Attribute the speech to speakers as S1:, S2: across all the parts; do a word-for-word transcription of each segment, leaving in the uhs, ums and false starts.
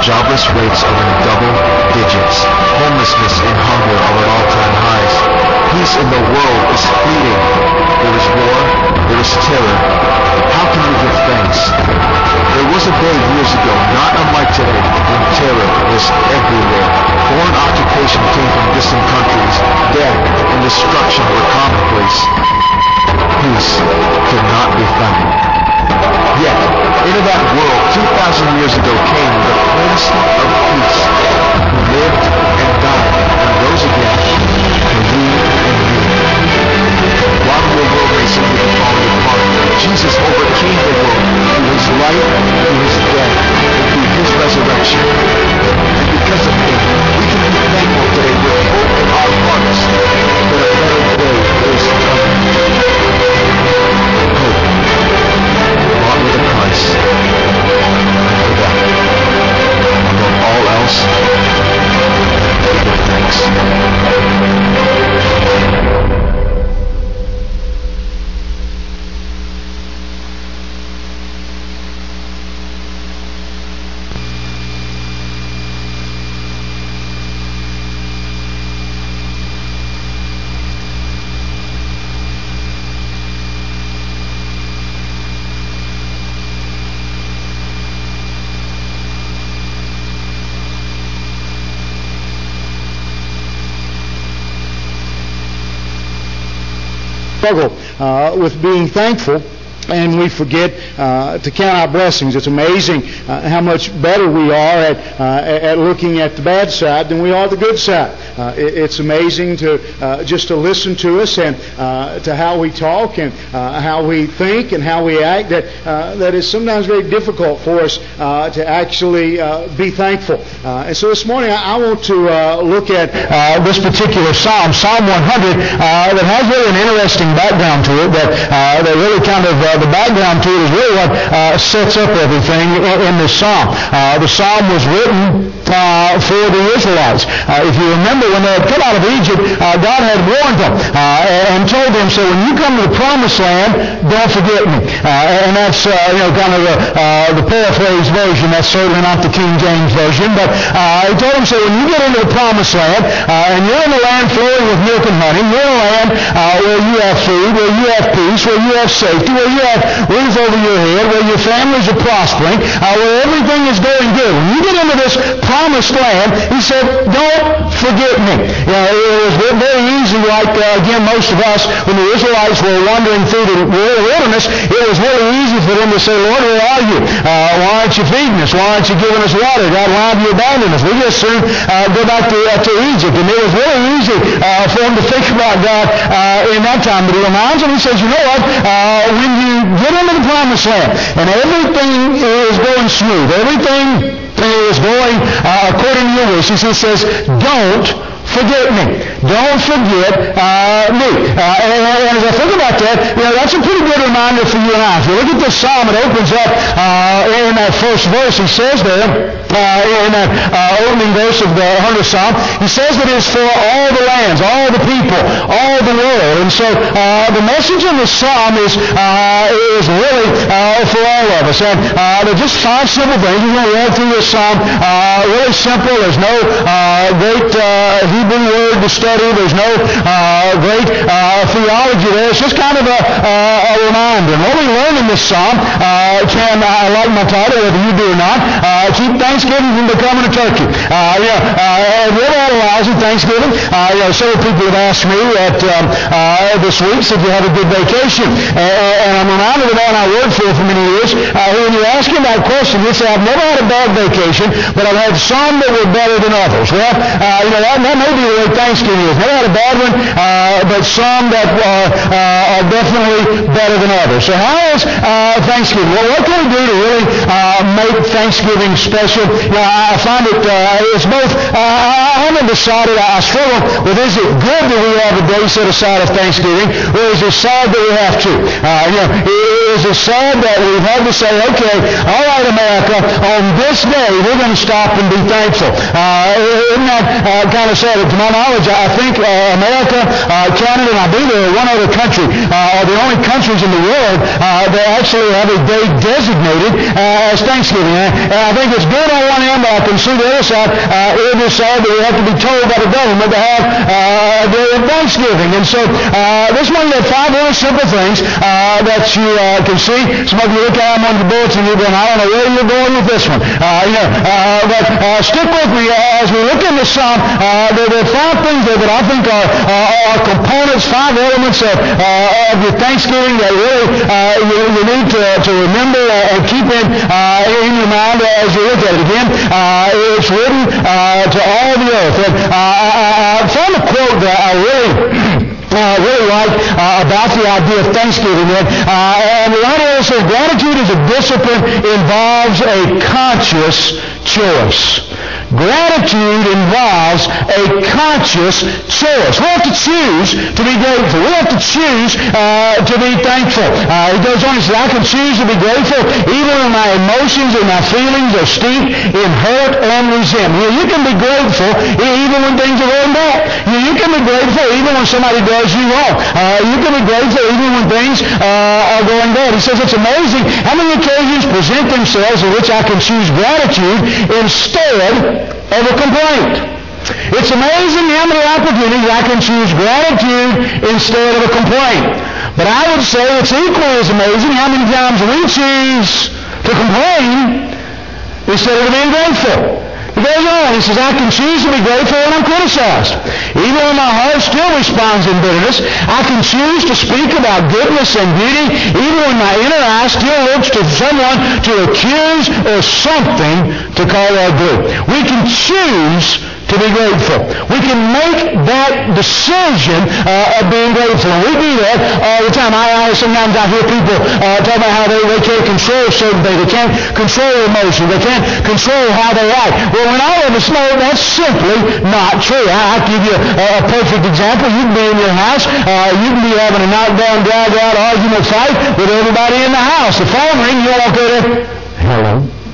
S1: Jobless rates are in double digits. Homelessness and hunger are at all-time highs. Peace in the world is fleeting. There is war. There is terror. How can we give thanks? There was a day years ago, not unlike today, when terror was everywhere. Foreign occupation came from distant countries. Death and destruction were commonplace. Peace could not be found. Yet, into that world two thousand years ago came the Prince of Peace, who lived and died and rose again for you and me. While we were racing with the falling apart, Jesus overcame the world through his life, through his death, and through his resurrection. And because of him, we can be thankful today with hope in our hearts that a better day is coming. Hope, bought with a price. And for that, above all else, give thanks.
S2: Struggle uh, with being thankful, and we forget uh, to count our blessings. It's amazing uh, how much better we are at uh, at looking at the bad side than we are the good side. Uh, it, it's amazing to uh, just to listen to us and uh, to how we talk and uh, how we think and how we act. That uh, that is sometimes very difficult for us uh, to actually uh, be thankful. Uh, and so this morning I, I want to uh, look at uh, this particular psalm, Psalm one hundred, uh, that has really an interesting background to it. That uh, that really kind of uh, the background to it is really what uh, sets up everything in, in this psalm. Uh, the psalm was written uh, for the Israelites. Uh, if you remember, when they had come out of Egypt, uh, God had warned them uh, and told them, so when you come to the promised land, don't forget me. Uh, and that's uh, you know kind of the, uh, the paraphrased version. That's certainly not the King James version. But uh, he told them, so when you get into the promised land, uh, and you're in the land flowing with milk and honey, you're in a land uh, where you have food, where you have peace, where you have safety, where you have roof over your head, where your families are prospering, uh, where everything is going good. When you get into this promised land, he said, don't forget me. You know, it was very easy, like, uh, again, most of us, when the Israelites were wandering through the wilderness, it was really easy for them to say, Lord, where are you? Uh, why aren't you feeding us? Why aren't you giving us water? God, why have you abandoned us? We just soon uh, go back to, uh, to Egypt. And it was really easy uh, for them to think about God uh, in that time. But he reminds them, he says, you know what? Uh, when you get into the promised land and everything is going smooth, everything is going uh, according to your wishes, he says, don't forget me. Don't forget uh, me. Uh, and, and as I think about that, you know, that's a pretty good reminder for you and I. If you look at this psalm, it opens up uh, in that first verse. He says there, uh, in that uh, opening verse of the one hundredth Psalm, he says that it's for all the lands, all the people, all the world. And so uh, the message in this psalm is uh, is really uh, for all of us. And uh, there are just five simple things. We're going to walk through this psalm uh, really simple. There's no uh, great uh, Hebrew word to study. There's no uh, great uh, theology there. It's just kind of a, uh, a reminder. And what we learn in this psalm uh, can, I like my title, whether you do or not, uh, keep Thanksgiving from becoming a turkey. Uh, you know, uh, have you ever had a lousy Thanksgiving? Uh, you know, several people have asked me that um, uh, this week, said you had a good vacation. Uh, and I'm reminded of the man I worked for for many years. Uh, when you ask him that question, he'd say, I've never had a bad vacation, but I've had some that were better than others. Well, uh, you know, that, that may be the way Thanksgiving is. Never had a bad one, uh, but some that uh, uh, are definitely better than others. So how is uh, Thanksgiving? Well, what can we do to really uh, make Thanksgiving special? You know, I find it, uh, it's both, uh, I haven't decided, I struggle with, is it good that we have a day set aside of Thanksgiving, or is it sad that we have to? Uh, you know, is it sad that we've had to say, okay, all right, America, on this day, we're going to stop and be thankful. Uh, isn't that uh, kind of sad? To my knowledge, I think uh, America, uh, Canada, and I believe there are one other country, uh, are the only countries in the world uh, that actually have a day designated uh, as Thanksgiving. And I think it's good on one end, but I can see the other side. Uh, it is sad that we have to be told by the government to have uh, a day of Thanksgiving. And so uh, this one, there are five very simple things uh, that you uh, can see. Some of you look at them on the bulletin and you're going, I don't know where you're going with this one. Uh, you know, uh, but uh, stick with me as we look in the Psalm. Uh, there, there are five things there that I think are, uh, are components, five elements of, uh, of your Thanksgiving that really uh, you, you need to, to remember and keep in, uh, in your mind as you look at it. Again, uh, it's written uh, to all the earth. And, uh, I, I found a quote that I really... Uh, really like uh, about the idea of Thanksgiving. And, uh, and the writer says, gratitude is a discipline involves a conscious choice. Gratitude involves a conscious choice. We have to choose to be grateful. We have to choose uh, to be thankful. Uh, he goes on and says, I can choose to be grateful even when my emotions and my feelings are steeped in hurt and resentment. You, know, you can be grateful even when things are going bad. You, you can be grateful even when somebody does you wrong. Uh, you can be grateful even when things uh, are going bad. He says it's amazing how many occasions present themselves in which I can choose gratitude instead of a complaint. It's amazing how many opportunities I can choose gratitude instead of a complaint. But I would say it's equally as amazing how many times we choose to complain instead of being grateful. He goes on, he says, I can choose to be grateful when I'm criticized. Even when my heart still responds in bitterness, I can choose to speak about goodness and beauty, even when my inner eye still looks to someone to accuse or something to call ugly. We can choose to be grateful. We can make that decision uh, of being grateful. And we do that all the time. I, I sometimes I hear people uh, talk about how they, they can't control certain things. They can't control emotion. They can't control how they act. Well, when all of us know that's simply not true. I, I'll give you a, a perfect example. You can be in your house. Uh, you can be having a knockdown, drag-out argument fight with everybody in the house. The phone rings, you walk in there. Hello.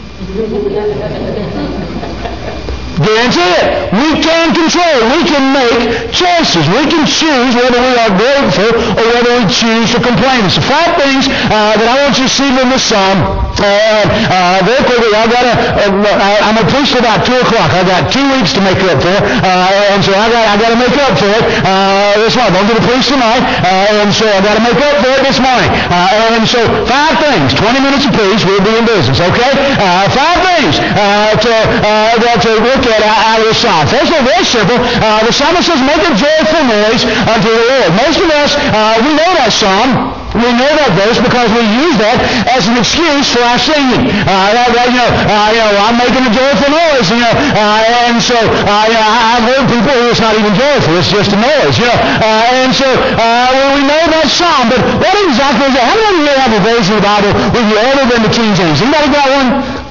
S2: Guarantee it. We can control. We can make choices. We can choose whether we are grateful or whether we choose to complain. So five things uh, that I want you to see in this psalm. Uh, uh, very quickly, I've got to, uh, I'm going to preach till about two o'clock. I've got two weeks to make up for it. Uh, and so I've got, I've got to make up for it uh, this morning. I'm going to preach tonight. Uh, and so I've got to make up for it this morning. Uh, and so five things. twenty minutes apiece. We'll be in business. Okay? Uh, five things uh, to, uh, to look at out of the psalm. First of all, very simple. Uh, the psalmist says, make a joyful noise unto the Lord. Most of us, uh, we know that psalm. We know that verse because we use that as an excuse for our singing. Uh, that, that, you know, uh, you know, I'm making a joyful noise, you know, uh, and so uh, you know, I've heard people who it's not even joyful; it's just a noise, you know. Uh, and so uh, well, we know that psalm, but what exactly is that? How many of you have a version of the Bible with you other than the King James? Anybody got one?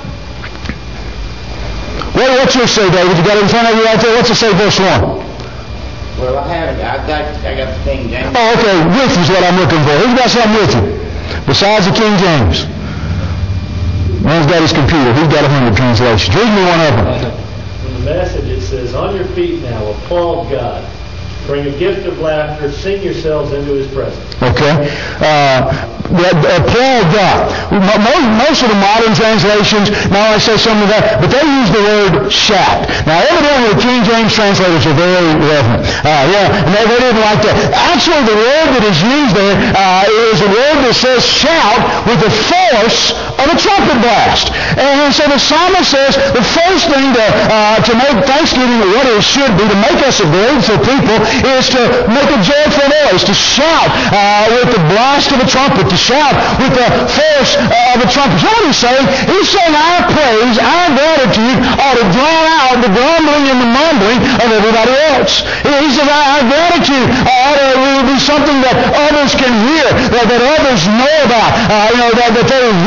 S2: What, what's your say, David? You got it in front of you right there. What's it say, verse one?
S3: Well, I have it. I got, I got the King James.
S2: Oh, okay. With is what I'm looking for. Who's got something with you besides the King James? Man's got his computer. He's got a hundred translations. Read me one of them.
S4: In the Message, it says, on your feet now, applaud God. Bring a gift of laughter. Sing yourselves into His presence.
S2: Okay. Uh, applaud God. Most, most of the modern translations not only say some of that, but they use the word shout. Now, evidently, the King James translators are very reverent. Uh, yeah, and they, they didn't like that. Actually, the word that is used there uh, is a word that says shout with the force of a trumpet blast. And so the psalmist says the first thing to, uh, to make Thanksgiving what it should be, to make us a grateful people, is to make a joyful noise, to shout uh, with the blast of a trumpet, to shout with the force uh, of a trumpet. So what he's saying? He's saying our praise, our gratitude ought to drown out the grumbling and the mumbling of everybody else. He says our gratitude ought to be something that others can hear, that, that others know about, uh, you know, that, that they hear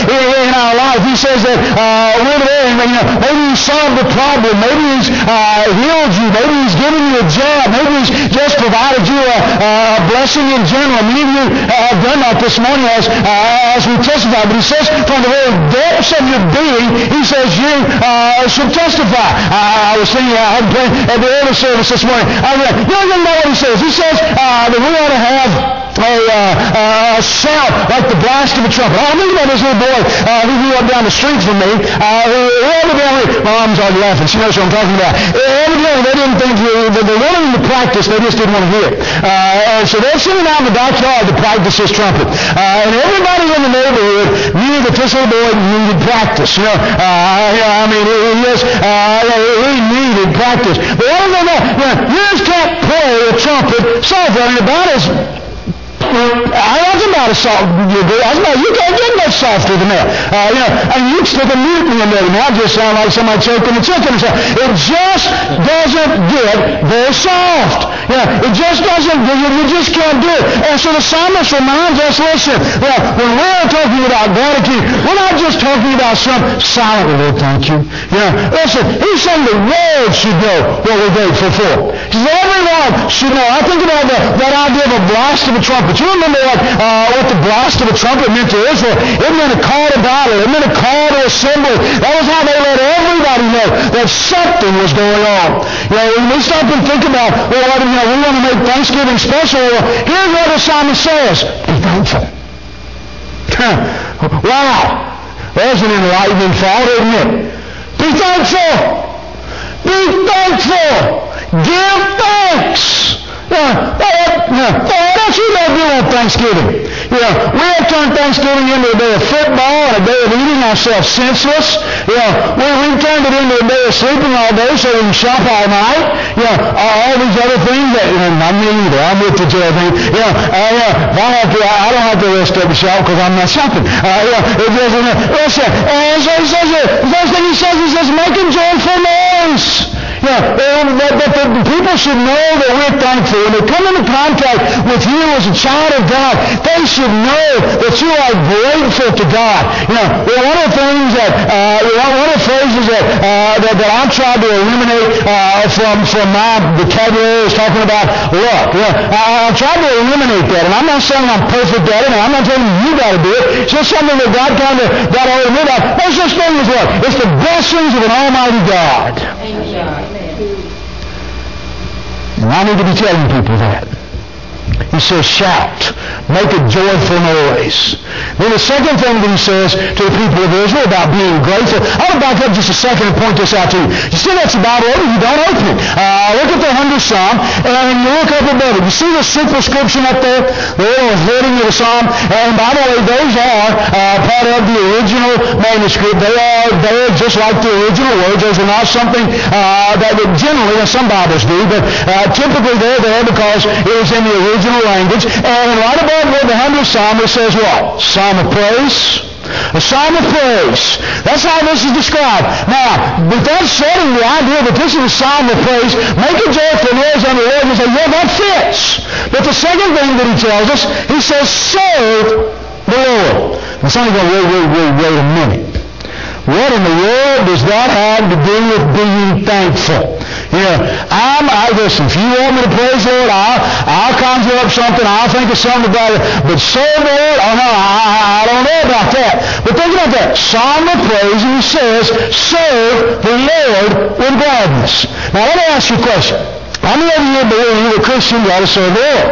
S2: in our life. He says that uh, we're there, and, you know, maybe He's solved the problem. Maybe He's uh, healed you. Maybe He's given you a job. Maybe He's just provided you a, a blessing in general. Many of you have done that this morning as, uh, as we testify. But He says from the very depths of your being, He says you uh, should testify. I, I was thinking, I had prayed at the early service this morning. I read, you don't even know what He says. He says uh, that we ought to have a uh, uh, shout like the blast of a trumpet. I think about this little boy uh, who grew up down the street from me. Uh, who, evidently, my mom's already laughing. She knows what I'm talking about. Evidently, they didn't think they, they wanted him to practice. They just didn't want to hear it. Uh, and so they're sitting out in the backyard to practice his trumpet. Uh, and everybody in the neighborhood knew that this little boy needed practice. You know, uh, I mean, he, he, just, uh, he needed practice. But what do they know? You know, you just can't play a trumpet softly. I mean, about as I was about as soft. I was about, you can't get much softer than that. Uh, you know, and you stick a mutiny in there. Now it just sounds like somebody choking a chicken. It just doesn't get very soft. You know, it just doesn't. You just can't do it. And so the psalmist reminds us, listen, well, when we're talking about gratitude, we're not just talking about some silent, Lord, thank you. You know, listen, He's saying the world should know what we're grateful for. He says everyone should know. I think about the, that idea of a blast of a trumpet. You remember what, uh, what the blast of a trumpet meant to Israel? It meant a call to battle. It meant a call to assembly. That was how they let everybody know that something was going on. You know, when we stop and think about, well, what, you know, we want to make Thanksgiving special. Well, here's what the psalmist says: be thankful. Wow. There's an enlightening thought, isn't it? Be thankful. Be thankful. Give thanks. Yeah, yeah, that's what they do on Thanksgiving. You know, we have turned Thanksgiving into a day of football and a day of eating ourselves senseless. You know, we, we've turned it into a day of sleeping all day so we can shop all night. You know, all these other things that, you know, not me either. I'm with the jail thing. You know, uh, yeah, if I, have to, I, I don't have to rest up and shop because I'm not shopping. Uh, you know, it doesn't, listen, and so he says, the first thing he says, he says, make a joyful noise. Yeah, and that, that the people should know that we're thankful. When they come into contact with you as a child of God, they should know that you are grateful to God. You know, one of the things that, uh, one of the phrases that, uh, that, that I've tried to eliminate uh, from, from my vocabulary is talking about luck. You know, I, I've tried to eliminate that, and I'm not saying I'm perfect at it, and I'm not telling you you got to do it. It's just something that God kind of got to hold me about. There's such thing as what? It's the blessings of an almighty God.
S5: Amen.
S2: And I need to be telling people that. He says, shout. Make a joyful noise. Then the second thing that he says to the people of Israel about being grateful, I want to back up just a second and point this out to you. You see that's the Bible open? You don't open it. Uh, look at the hundredth Psalm, and you look up above it. You see the superscription up there? The little heading of the Psalm. And by the way, those are uh, part of the original manuscript. They are there just like the original words. Those are not something uh, that would generally, as some Bibles do, but uh, typically they're there because it was in the original language. And right above the hundredth Psalm, it says what? Psalm of praise. A psalm of praise. That's how this is described. Now, with that setting, the idea that this is a psalm of praise, make a joyful noise on the Lord and say, yeah, that fits. But the second thing that he tells us, he says, serve the Lord. Now, some of you go, wait, wait, wait, wait a minute. What in the world does that have to do with being thankful? You know, I'm, I listen, if you want me to praise the Lord, I'll, I'll conjure up something, I'll think of something about it. But serve the Lord, oh no, I, I don't know about that. But think about that. Psalm of praise, and he says, serve the Lord with gladness. Now let me ask you a question. How many of you believe you're a Christian, you ought to serve the Lord?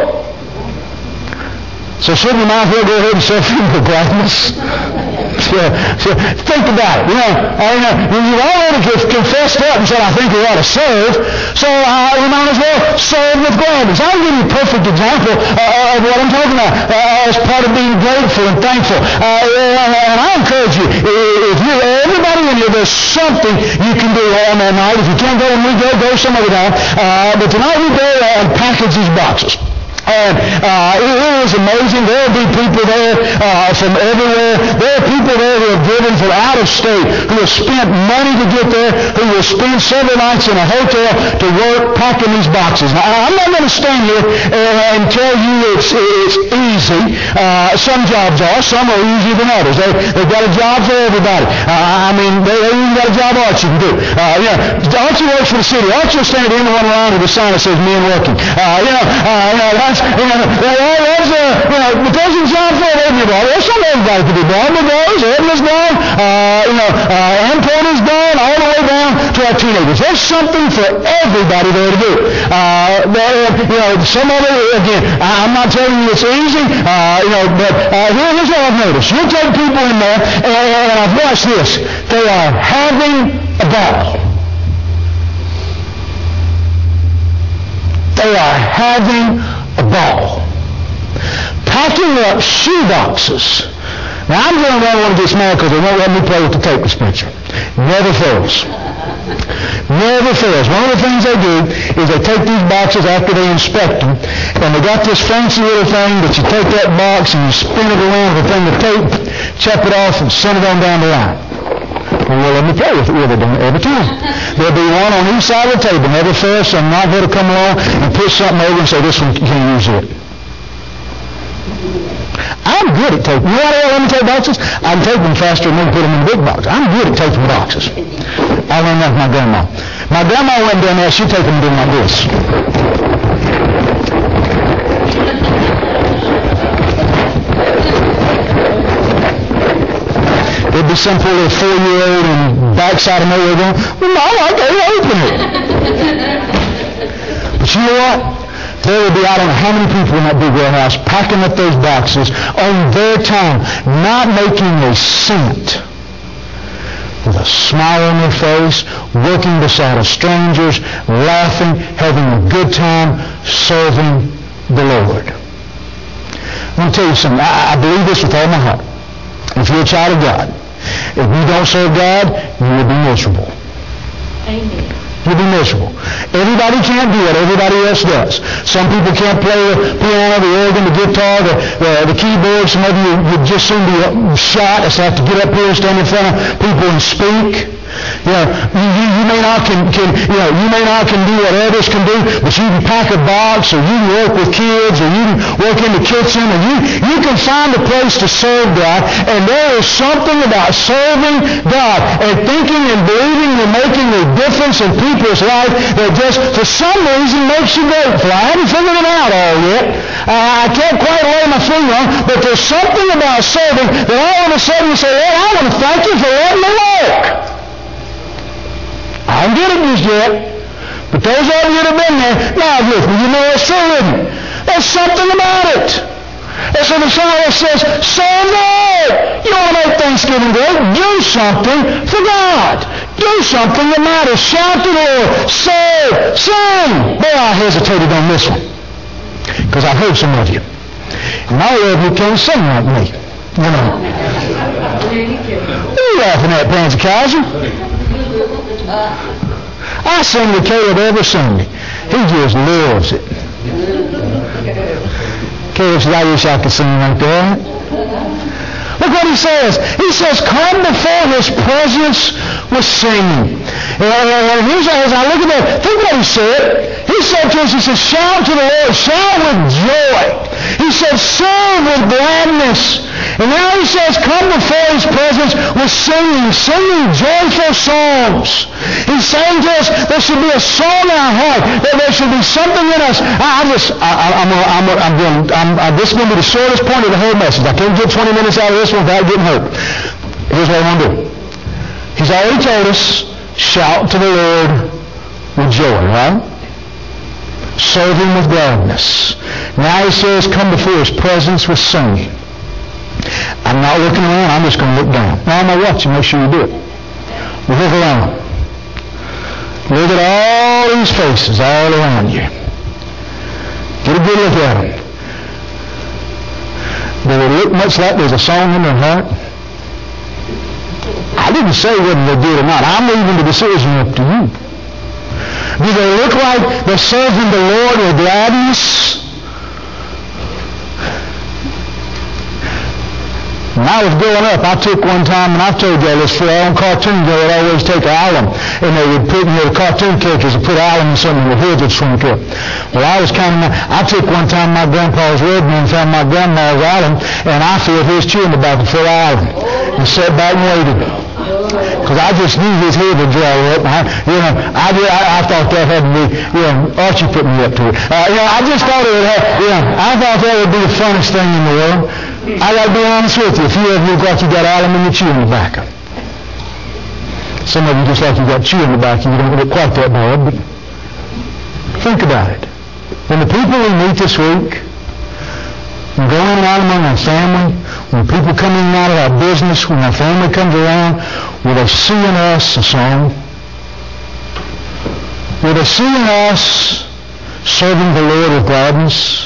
S2: So shouldn't you might as well go ahead and serve him with gladness? So, so think about it. You know, I mean, you've already confessed up and said, I think we ought to serve, so uh, we might as well serve with gladness. I'll give you a perfect example uh, of what I'm talking about uh, as part of being grateful and thankful. Uh, and I encourage you, if you, everybody in here, there's something you can do on that night. If you can't go when we go, go some other time. Uh, but tonight we go and package these boxes. And uh, it is amazing. There will be people there uh, from everywhere. There are people there who have
S5: have driven from out of state, who have spent money to get there, who will spend several nights in a hotel to work packing these boxes. Now, I'm not going to stand here and tell you it's, it's easy. Uh, some jobs are. Some are easier than others. They, they've got a job for everybody. Uh, I mean, they, they even got a job Archie can do. Uh, you know, Archie works for the city. Archie will stand at the end of one line with a sign that says men working. Uh, you know, uh, you know, that's, you know, that's, uh, you know, the person's job for everybody. There's some everybody to be born. But goes, Edna's gone, uh, you know, uh, Ann Porter's gone, all the way down to our teenagers. There's something for everybody there to do. Uh, there, you know, some of it, again, I, I'm not telling you it's easy, uh, you know, but uh, here, here's what I've noticed. You take people in there, and, and I've watched this. They are having a ball. They are having a ball. Packing up shoe boxes. Now, I'm going to run one of this mad because they won't let me play with the tape dispenser. Never fails. Never fails. One of the things they do is they take these boxes after they inspect them, and they got this fancy little thing that you take that box and you spin it around with a thing of tape, chop it off, and send it on down the line. Well, let me play with it with it every time. There'll be one on each side of the table. Never fails. So I'm not going to come along and push something over and say, this one can't use it. I'm good at taping. You know what I let me tape boxes? I can tape them faster than they put them in the big box. I'm good at taping boxes. I learned that from my grandma. My grandma went down there, she'd take them and do them like this. There'd be some poor little four-year-old in backside of nowhere going, well, Mom, I can't open it. But you know what? There would be, I don't know how many people in that big warehouse packing up those boxes on their time, not making a cent, with a smile on their face, working beside of strangers, laughing, having a good time, serving the Lord. I'm going to tell you something. I, I believe this with all my heart. If you're a child of God, if you don't serve God, you will be miserable.
S6: Amen.
S5: You'll be miserable. Everybody can't do what everybody else does. Some people can't play the piano, the organ, the guitar, the, the, the keyboard. Some of you would just soon be shot. It's have to get up here and stand in front of people and speak. You know, you, you, you may not can, can you know you may not can do what others can do, but you can pack a box, or you can work with kids, or you can work in the kitchen, or you you can find a place to serve God. And there is something about serving God and thinking and believing you're making a difference in people's life that just for some reason makes you grateful. I haven't figured it out all yet. Uh, I can't quite lay my finger on, but there's something about serving that all of a sudden you say, Lord, I want to thank you for letting me work. I don't get it just yet. But those of you that have been there, now with me, you know it's true, isn't it? There's something about it. That's what the psalmist says, serve the Lord. You want to make Thanksgiving great? Do something for God. Do something that matters. Shout to the Lord. Serve. Sing. Boy, I hesitated on this one. Because I heard some of you. And all of you can't sing like me. You know. What are you laughing at, Pansy Kaiser? I sing to Caleb every Sunday. He just loves it. Caleb says, I wish I could sing like that. Look what he says. He says, come before his presence with singing. And here's, as I look at that, think what he said. He said to us, he said, shout to the Lord, shout with joy. He said, serve with gladness. And now he says, come before his presence with singing, singing joyful songs. He's saying to us, there should be a song in our heart, that there should be something in us. I, I just, I, I'm, I'm, I'm, going, I'm, I'm, this is going to be the shortest point of the whole message. I can't get twenty minutes out of this one without getting hurt. Here's what I want to do. He's already told us, shout to the Lord with joy, right? Serve him with gladness. Now he says, come before his presence with singing. I'm not looking around, I'm just going to look down. Now I'm going to watch you, make sure you do it. Look around. Look at all these faces all around you. Get a good look at them. Do they look much like there's a song in their heart? I didn't say whether they did or not. I'm leaving the decision up to you. Do they look like they're serving the Lord with gladness? When I was growing up, I took one time, and I've told y'all this before, on cartoons, they would always take alum, and they would put, you know, the cartoon characters would put alum in something, and the heads would shrink up. Well, I was kind of, I took one time my grandpa's Redmond and found my grandma's alum, and I filled his chewing tobacco full of alum, and sat back and waited. Because I just knew his head would dry up. I, you know, I, I, I thought that had to be, you know, Archie put me up to it. Uh, you know, I just thought it would have, you know, I thought that would be the funnest thing in the world. I got to be honest with you. A few of you look like you got alum in your chewing tobacco. Some of you just like you got chewing tobacco. You don't look quite that bad, but think about it. When the people we meet this week, when going in and out among our family, when people come in and out of our business, when our family comes around, will they see in us a song? Will they see in us serving the Lord with gladness?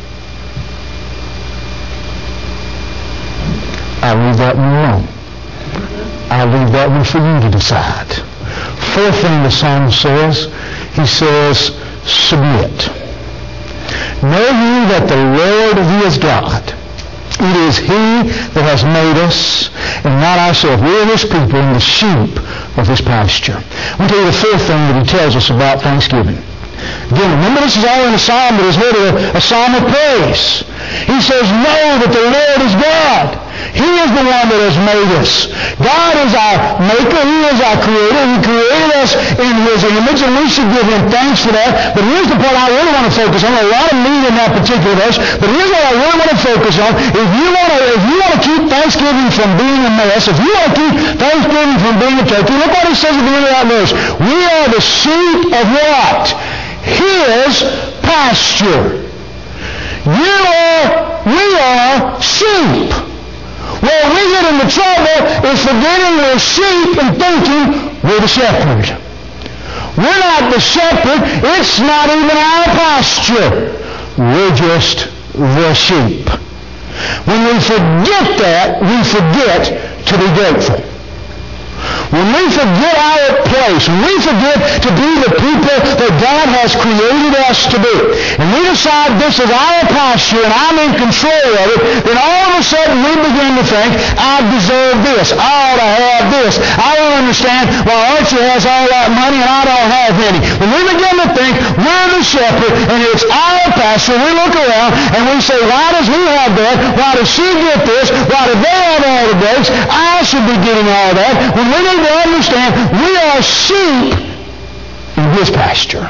S5: I'll leave that one alone. I'll leave that one for you to decide. Fourth thing the song says, he says, submit. Know ye that the Lord, He is God. It is He that has made us, and not ourselves. We are His people and the sheep of His pasture. I'm going to tell you the fourth thing that He tells us about Thanksgiving. Again, remember this is all in a psalm, but it's really a, a psalm of praise. He says, know that the Lord is God. He is the one that has made us. God is our maker. He is our creator. He created us in His image, and we should give Him thanks for that. But here's the part I really want to focus on. A lot of meat in that particular verse, but here's what I really want to focus on. If you want to, if you want to keep Thanksgiving from being a mess, if you want to keep Thanksgiving from being a turkey, look what he says at the end of that verse. We are the sheep of what? His pasture. You are, we are sheep. Where we get into trouble is forgetting we're sheep and thinking we're the shepherd. We're not the shepherd. It's not even our pasture. We're just the sheep. When we forget that, we forget to be grateful. When we forget our place, when we forget to be the people that God has created us to be, and we decide this is our pasture and I'm in control of it, then all of a sudden we begin to think, I deserve this, I ought to have this. I don't understand why Archie has all that money and I don't have any. When we begin to think we're the shepherd and it's our pasture, we look around and we say, why does he have that? Why does she get this? Why do they have all the breaks? I should be getting all that. When we need to understand we are sheep in His pasture.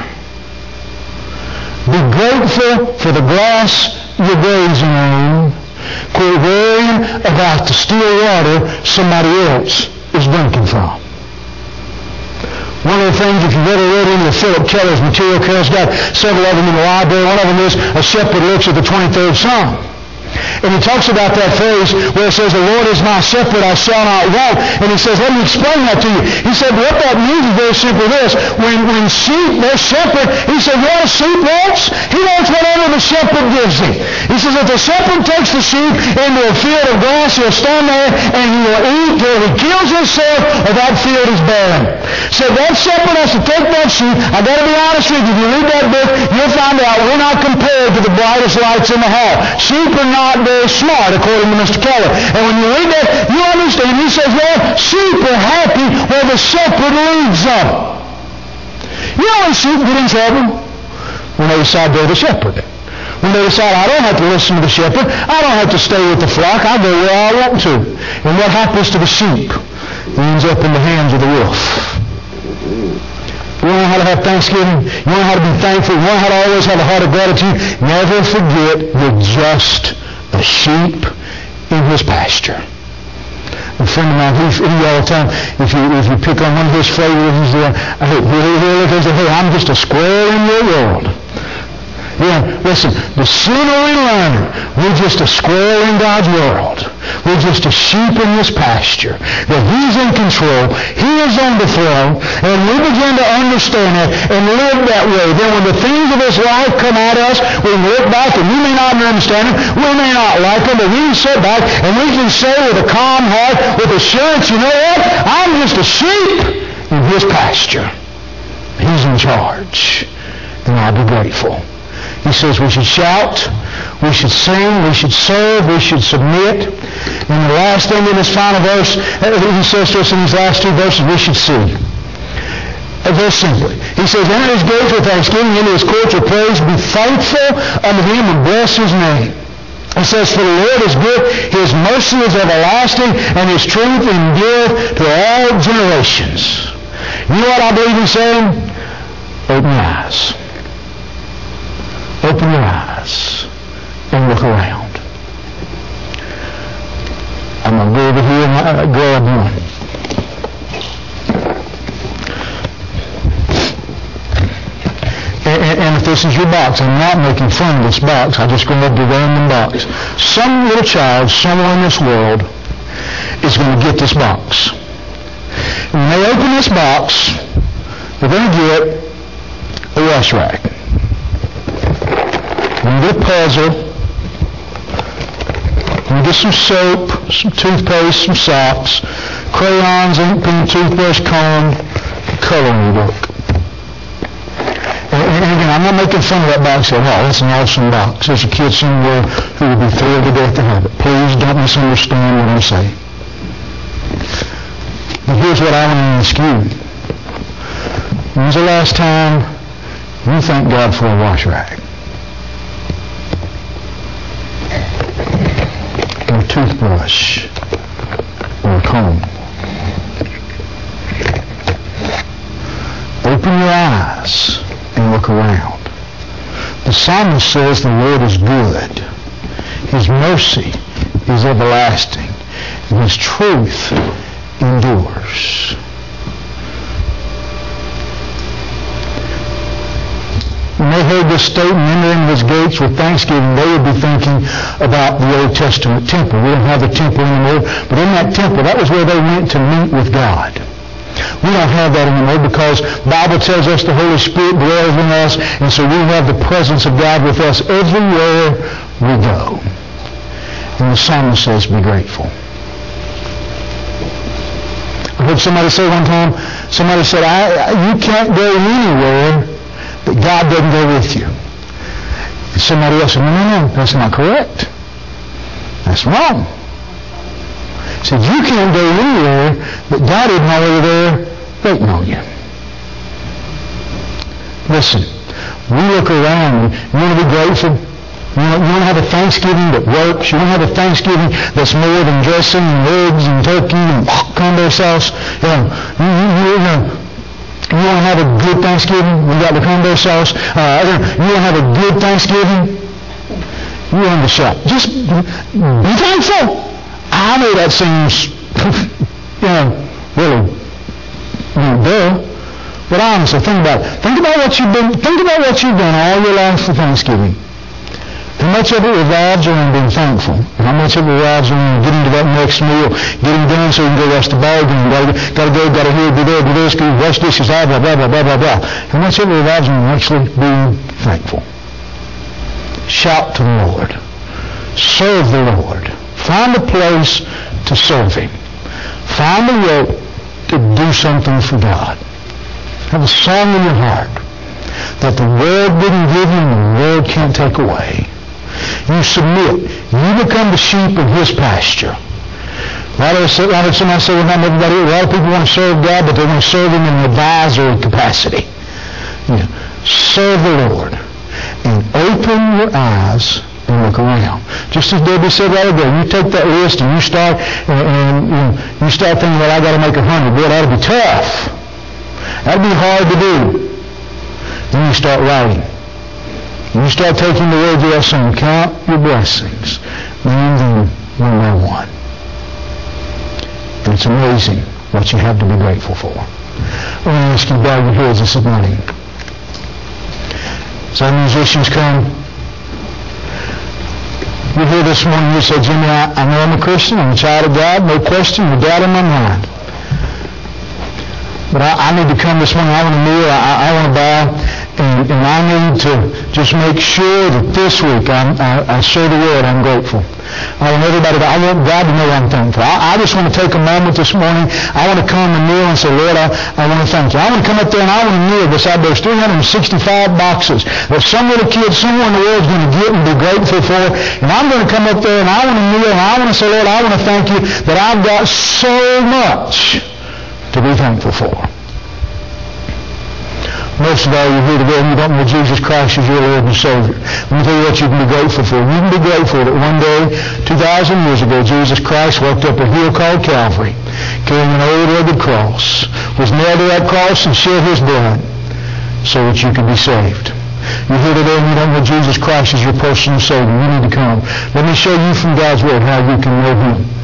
S5: Be grateful for the grass you're grazing on. Quit worrying about the still water somebody else is drinking from. One of the things, if you've ever read any of Philip Keller's material, Carol's got several of them in the library. One of them is A Shepherd Looks at the twenty-third Psalm. And he talks about that phrase where it says, the Lord is my shepherd, I shall not want. And he says, let me explain that to you. He said, what that means is very simply this. When, when sheep, their shepherd, he said, what a sheep wants? He wants whatever the shepherd gives him. He says, if the shepherd takes the sheep into a field of grass, he'll stand there and he will eat till he kills himself or that field is barren. So that shepherd has to take that sheep. I've got to be honest with you. If you read that book, you'll find out we're not compared to the brightest lights in the hall. Sheep are not very smart, according to Mister Keller. And when you read that, you understand. He says, well, sheep are happy where the shepherd leads them. You know when sheep get in trouble? When they decide they're the shepherd. When they decide, I don't have to listen to the shepherd. I don't have to stay with the flock. I go where I want to. And what happens to the sheep? It ends up in the hands of the wolf. You know how to have Thanksgiving? You know how to be thankful? You know how to always have a heart of gratitude? Never forget you're just a sheep in His pasture. A friend of mine, he, he all the time, if you if you pick on one of his phrases, he's there, I hate, he says, hey, I'm just a squirrel in your world. Yeah, listen, the sooner we learn we're just a squirrel in God's world, we're just a sheep in His pasture, that He's in control, He is on the throne, and we begin to understand that and live that way, then when the things of this life come at us, we look back and we may not understand them, we may not like them, but we can sit back and we can say with a calm heart, with assurance, you know what? I'm just a sheep in His pasture. He's in charge, and I'll be grateful. He says we should shout, we should sing, we should serve, we should submit. And the last thing in this final verse, he says to us in these last two verses, we should see. Very simply. He says, enter his gates with thanksgiving, into his courts with praise. Be thankful unto him and bless his name. He says, for the Lord is good, his mercy is everlasting, and his truth endureth to all generations. You know what I believe he's saying? Open your eyes. Open your eyes and look around. I'm going to go over here and grab one. And, and if this is your box, I'm not making fun of this box. I just grabbed a random box. Some little child somewhere in this world is going to get this box. And when they open this box, they're going to get a wash rag. We're going to get a puzzle. We're going to get some soap, some toothpaste, some socks, crayons, ink pen, toothbrush, comb, coloring book. And, and again, I'm not making fun of that box at all. It's an awesome box. There's a kid somewhere who would be thrilled to death to have it. Please don't misunderstand what I'm saying. But here's what I want to ask you. When's the last time you thank God for a wash rag? Or a toothbrush? Or a comb? Open your eyes and look around. The psalmist says the Lord is good. His mercy is everlasting. And his truth endures. When they heard this statement, enter into his gates with thanksgiving, they would be thinking about the Old Testament temple. We don't have a temple anymore, but in that temple, that was where they went to meet with God. We don't have that anymore because the Bible tells us the Holy Spirit dwells in us, and so we have the presence of God with us everywhere we go. And the psalmist says, be grateful. I heard somebody say one time, somebody said, I, you can't go anywhere that God doesn't go with you. And somebody else said, no, no, no, that's not correct. That's wrong. He said, you can't go anywhere that God isn't already there waiting on you. Listen, we look around and you want to be grateful. You want, you want to have a Thanksgiving that works. You want to have a Thanksgiving that's more than dressing and eggs and turkey and combo sauce. You know, you, you, you know, you want to have a good Thanksgiving? We got the combo sauce. Uh, you want to have a good Thanksgiving? You run the shop. Just be thankful. I know that seems, you know, really, you know, duh. But honestly, think about it. Think about what you've been. Think about what you've done all your life for Thanksgiving. How much of it revolves around being thankful? How much of it revolves around getting to that next meal, getting done so you can go watch the ball game, gotta, gotta go, gotta here, be there, be there, school, wash dishes, blah, blah, blah, blah, blah, blah, blah. How much of it revolves around actually being thankful? Shout to the Lord. Serve the Lord. Find a place to serve Him. Find a way to do something for God. Have a song in your heart that the world didn't give you and the world can't take away. You submit. You become the sheep of His pasture. A lot of somebody say, well, not everybody, a lot of people want to serve God, but they want to serve Him in an advisory capacity. You know, serve the Lord. And open your eyes and look around. Just as Debbie said right ago, you take that list and you start and, and you, know, you start thinking, well, I got to make a hundred. Boy, that'll be tough. That'd be hard to do. Then you start writing. And you start taking the words of that song, count your blessings, name them one by one. And it's amazing what you have to be grateful for. I want to ask you to bow your heads this morning. As our musicians come, you're here this morning, you say, Jimmy, I, I know I'm a Christian, I'm a child of God, no question, no doubt in my mind. But I, I need to come this morning, I want to kneel, I, I want to bow, And, and I need to just make sure that this week I'm, I, I show the Lord I'm grateful. I want everybody to, I want God to know I'm thankful. I, I just want to take a moment this morning. I want to come and kneel and say, Lord, I, I want to thank you. I want to come up there and I want to kneel beside those three hundred sixty-five boxes that some little kid somewhere in the world is going to get and be grateful for. And I'm going to come up there and I want to kneel and I want to say, Lord, I want to thank you that I've got so much to be thankful for. Most of all, you're here today and you don't know Jesus Christ as your Lord and Savior. Let me tell you what you can be grateful for. You can be grateful that one day, two thousand years ago, Jesus Christ walked up a hill called Calvary, carrying an old rugged cross, was nailed to that cross and shed his blood so that you can be saved. You're here today and you don't know Jesus Christ as your personal Savior. You need to come. Let me show you from God's Word how you can know Him.